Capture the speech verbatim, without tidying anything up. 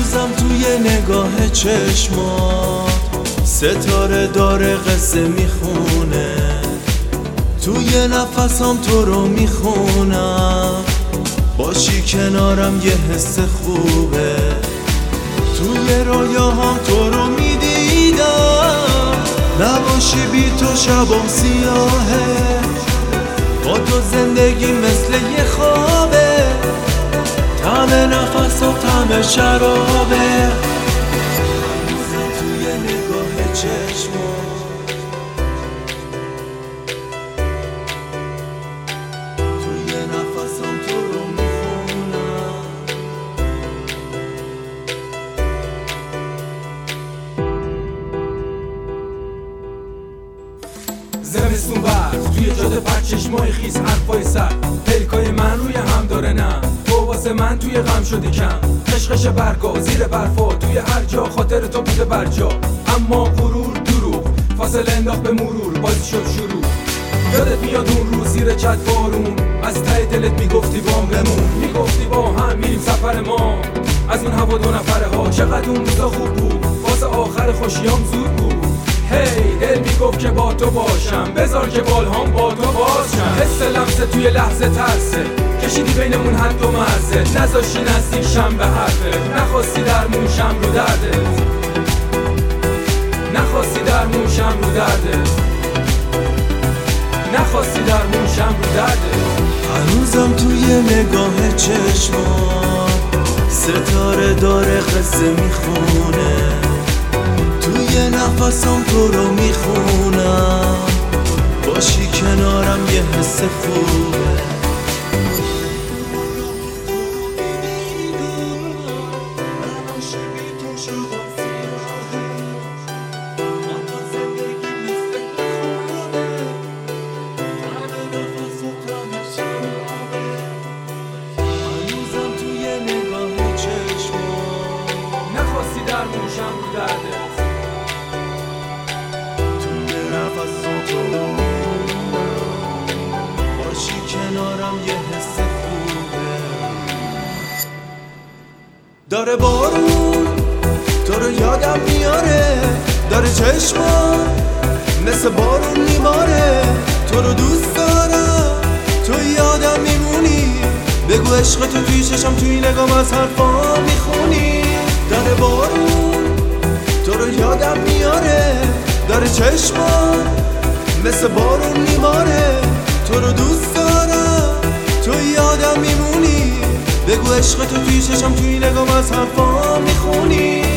هنوزم توی نگاه چشمات ستاره داره قصه میخونه، توی نفسام تو رو میخونم، باشی کنارم یه حس خوبه. توی رویاهام تو رو میدیدم، نباشی بی تو شبام سیاهه، با تو زندگی مثل یه خوابه، طعم نفس و طعم شرابه. هنوزم توی نگاه چشمات توی نفسم تو رو میخونم. زمستون برف توی جاده پر چشمای خیس حرفای سر، پلکای من روی هم داره نم، تو واسه من توی غم شدی کم. خشخش برگا زیر برفا توی هر جا، خاطر تو بوده برجا، اما غرور دروغ فاصله انداخت به مرور، بازی شد شروع. یادت میاد اون روز زیر چت بارون، از ته دلت میگفتی بام بمون، میگفتی با هم میریم سفر ما، از اون هوا دو نفره ها. چقدر اون روزا خوب بود، واسه آخر خوشیام زود بود. هی دل میگفت که با تو باشم، بذار که بالهام با تو باشم. حس لمسه توی لحظه ترسه، کشیدی بینمون حد و مرزه، نذاشتی نزدیک شم به حرفه، نخواستی درمون شم رو درده، نخواستی درمون شم رو درده، نخواستی درمون شم رو درده. هنوزم توی نگاه چشمات ستاره داره قصه میخونه، توی نفسم تو رو میخونم، باشی کنارم یه حس خوبه. هنوزم توی نگاه چشمات نخواستی درمون شم رو درده، باشی کنارم یه حس خوبه. داره بارون تو رو یادم میاره، داره چشمم مثل بارون میباره، تو رو دوست دارم تو یادم میمونی، بگو عشق تو توی چشم توی نگام از حرفام میخونی. داره بارون تو رو یادم میاره، داره چشمم مثل بارون میباره، تو رو دوست دارم تو یادم میمونی، بگو عشق تو توی چشم توی نگام از حرفام میخونی.